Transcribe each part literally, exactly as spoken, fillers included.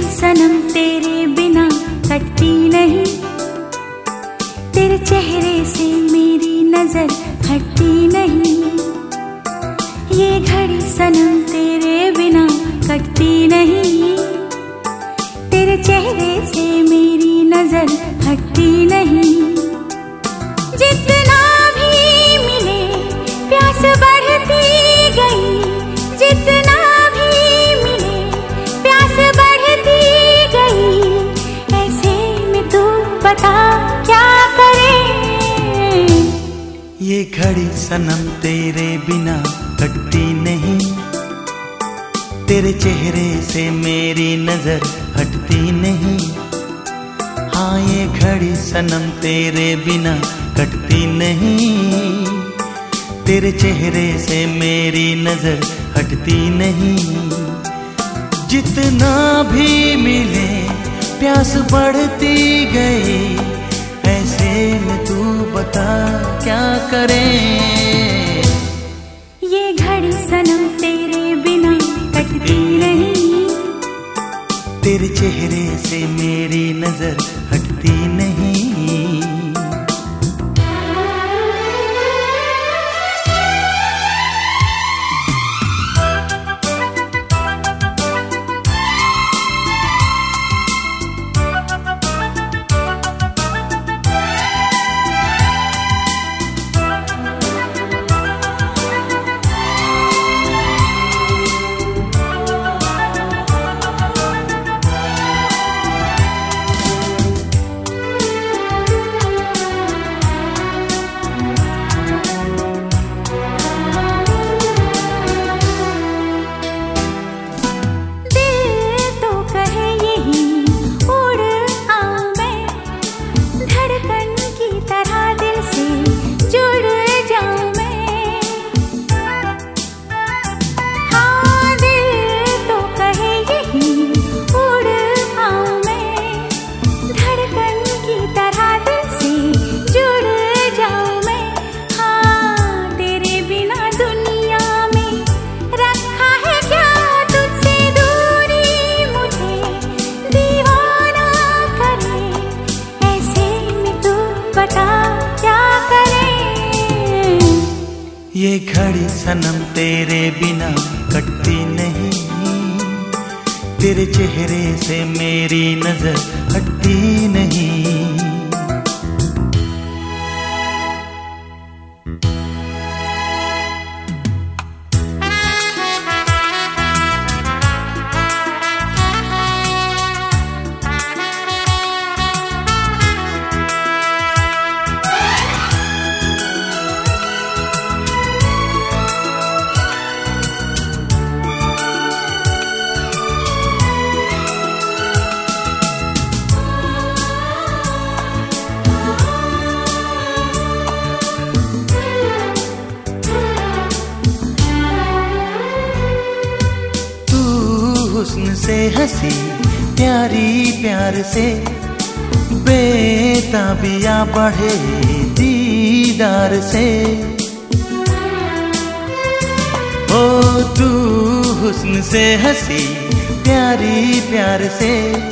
सनम तेरे बिना कटती नहीं, तेरे चेहरे से मेरी नजर हटती नहीं। ये घड़ी सनम तेरे बिना कटती नहीं, तेरे चेहरे से मेरी नजर हटती नहीं। जितना भी मिले प्यास बढ़ती गई, जितना भी मिले प्यास बढ़ती गई। ऐसे में तू बता क्या करे। ये घड़ी सनम तेरे बिना कटती नहीं, तेरे चेहरे से मेरी नजर हटती नहीं। हाँ ये घड़ी सनम तेरे बिना कटती नहीं, तेरे चेहरे से मेरी नजर हटती नहीं। जितना भी मिले प्यास बढ़ती गई, ऐसे में तू बता क्या करें। ये घड़ी सनम तेरे बिना कटती नहीं, तेरे चेहरे से मेरी नजर हटती नहीं। ये घड़ी सनम तेरे बिना कटती नहीं, तेरे चेहरे से मेरी नजर हटती नहीं। हुस्न से हंसी प्यारी प्यार से, बेताबिया बढ़े दीदार से। ओ तू हुस्न से हंसी प्यारी प्यार से,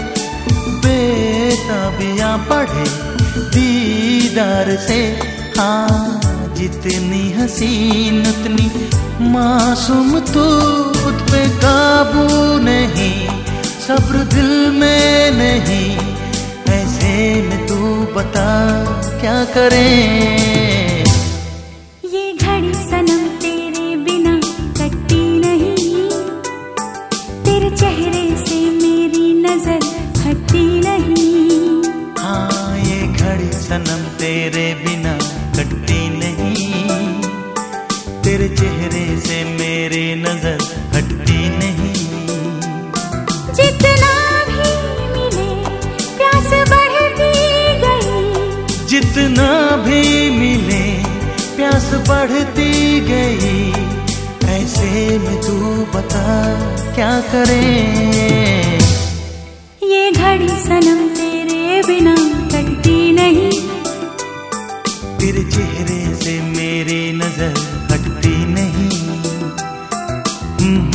बेताबिया बढ़े दीदार से। हाँ जितनी हसीन उतनी मासूम तू, खुद पे काबू नहीं, सब्र दिल में नहीं। ऐसे में तू बता क्या करें। ये घड़ी सनम तेरे बिना कटती नहीं, तेरे चेहरे से मेरी नजर हटती नहीं। हाँ ये घड़ी सनम तेरे बिना कटती नहीं, तेरे चेहरे से मेरी नजर हटती नहीं। जितना भी मिले प्यास बढ़ती गई, जितना भी मिले प्यास बढ़ती गई। ऐसे में तू बता क्या करें। ये घड़ी सनम तेरे बिना कटती नहीं, तेरे चेहरे से मेरी नजर हटती नहीं।